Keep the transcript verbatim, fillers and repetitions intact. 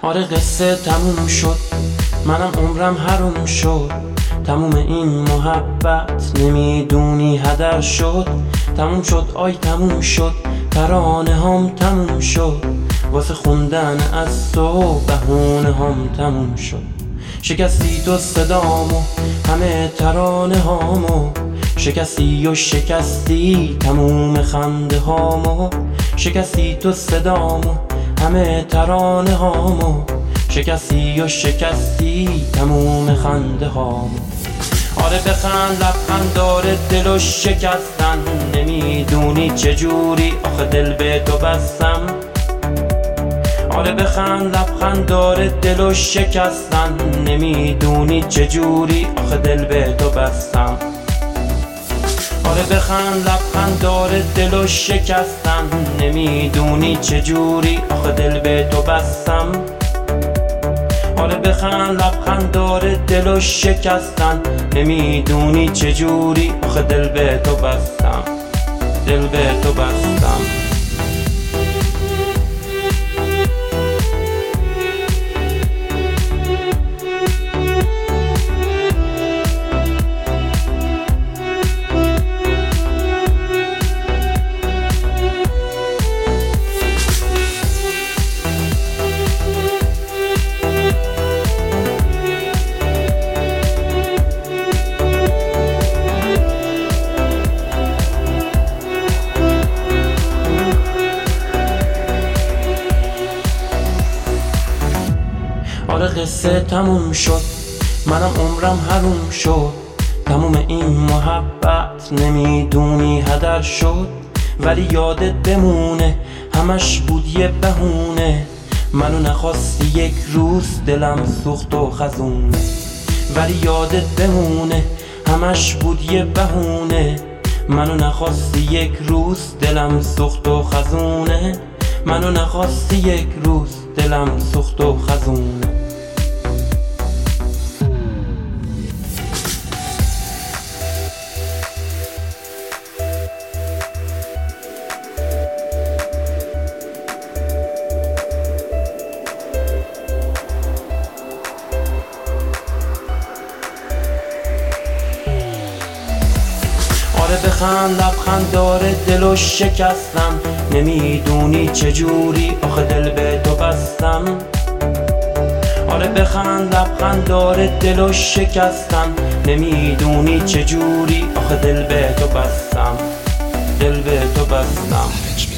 آره قصه تموم شد، منم عمرم حروم شد. تموم این محبت نمیدونی هدر شد. تموم شد آی تموم شد، ترانه هم تموم شد. واسه خوندن از تو بهونه هم تموم شد. شکستی تو صدامو، همه ترانه هامو. شکستی و شکستی تموم خنده هامو. شکستی تو صدامو، همه ترانه هامو. شکستی و شکستی تموم خنده هامو. آره بخند لبخند داره دلو شکستن، نمیدونی چجوری آخه دل به تو بستم. آره بخند لبخند داره دلو شکستن، نمیدونی چجوری آخه دل به تو بستم. آره بخند لبخند داره دلو شکستن، نمیدونی چجوری آخه دل به تو بستم. آره بخند لبخند داره دلو شکستن، نمیدونی چجوری آخه دل به تو بستم. دل به تو بستم. آره قصه تموم شد، منم عمرم حروم شد. تموم این محبت نمیدونی هدر شد. ولی یادت بمونه همش بود یه بهونه. منو نخواستی یک روز دلم سوخت و خزونه. ولی یادت بمونه همش بود یه بهونه. منو نخواستی یک روز دلم سوخت و خزونه. منو نخواستی یک روز دلم سوخت و خزونه. آره بخند لبخند داره دلو شکستم، نمیدونی چجوری آخه دل به تو بستم. آره بخند لبخند داره دلو شکستم، نمیدونی چجوری آخه دل به تو بستم. دل به تو بستم.